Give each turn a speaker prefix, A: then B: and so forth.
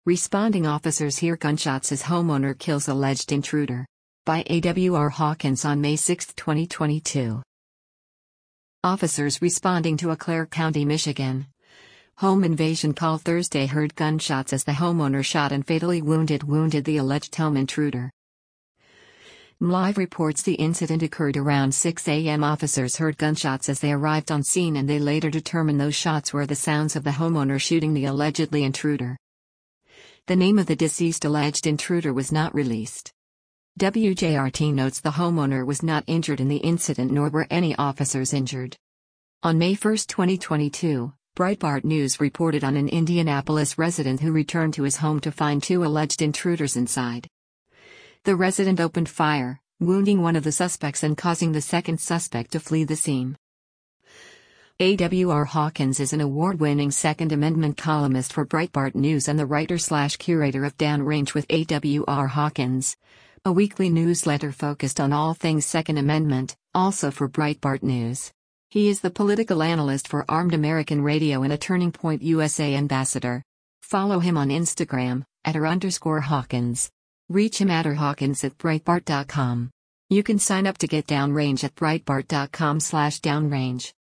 A: Responding officers hear gunshots as homeowner kills alleged intruder. By A.W.R. Hawkins on May 6, 2022. Officers responding to a Clare County, Michigan home invasion call Thursday heard gunshots as the homeowner shot and fatally wounded the alleged home intruder. MLive reports the incident occurred around 6 a.m. Officers heard gunshots as they arrived on scene, and they later determined those shots were the sounds of the homeowner shooting the allegedly intruder. The name of the deceased alleged intruder was not released. WJRT notes the homeowner was not injured in the incident, nor were any officers injured. On May 1, 2022, Breitbart News reported on an Indianapolis resident who returned to his home to find two alleged intruders inside. The resident opened fire, wounding one of the suspects and causing the second suspect to flee the scene. A.W.R. Hawkins is an award-winning Second Amendment columnist for Breitbart News and the writer/curator of Downrange with A.W.R. Hawkins, a weekly newsletter focused on all things Second Amendment, also for Breitbart News. He is the political analyst for Armed American Radio and a Turning Point USA ambassador. Follow him on Instagram, @r_Hawkins. Reach him @Hawkins@Breitbart.com. You can sign up to get Downrange at Breitbart.com/Downrange.